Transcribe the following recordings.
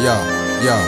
Yo, yo.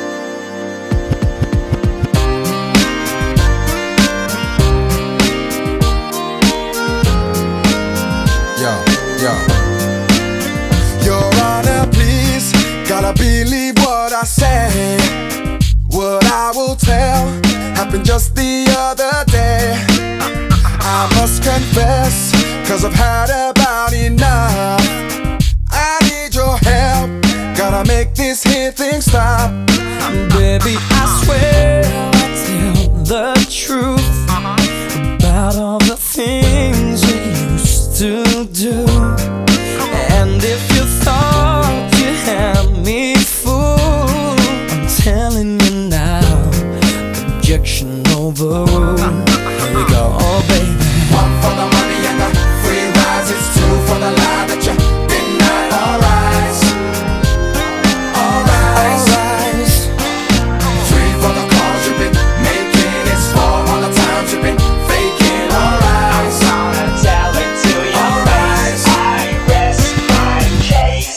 Your Honor, please, gotta believe what I say. What I will tell happened just the other day. I must confess, cause I've had about enough. I need your help, gotta make this here thing stop. Baby, I swear I'll tell the truth about all the things you used to do. And if you thought you had me fooled, I'm telling you now, objection overruled. Here we go, oh baby. One for the money and the free rides, it's two for the lie that you deny. All rise, all rise, all rise. Three for the calls you've been making, it's four all the times you've been faking. All rise, I'm gonna tell it to you. all rise. I rest my case.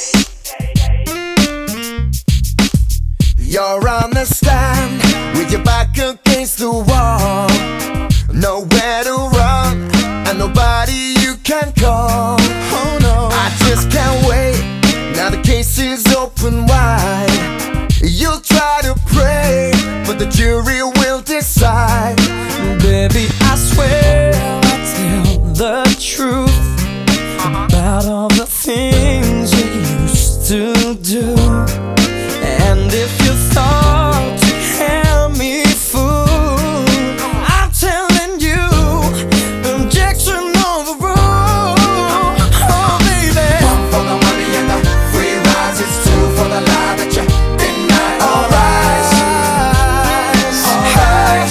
You're on the stand with your back against the wall, nowhere to run and nobody you can call. Oh no, I just can't wait. Now the case is open wide. You'll try to pray, but the jury will decide. Baby, I swear I'll tell the truth about all the things you used to do. And if you thought you had me fooled, I'm telling you, objection overruled. Oh baby. One for the money and the free rides, it's two for the lie that you deny. All rise, all rise.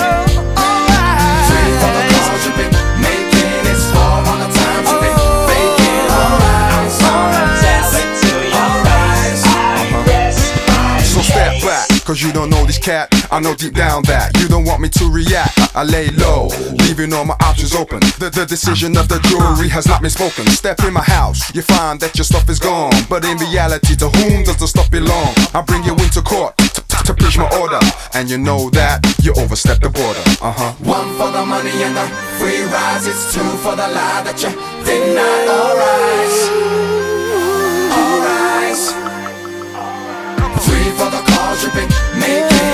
Three for the calls you've been making, it's four all the times you've been faking. All rise, I'm gonna tell it to you. all rise. I rest my So step case. back, cause you don't know this cat. I know deep down that you don't want me to react. I lay low, leaving all my options open. The decision of the jury has not been spoken. Step in my house, you find that your stuff is gone. But in reality, to whom does the stuff belong? I bring you into court to preach my order, and you know that you overstepped the border. One for the money and the free rides, it's two for the lie that you deny. All rise, all rise. Three for the calls you've been making,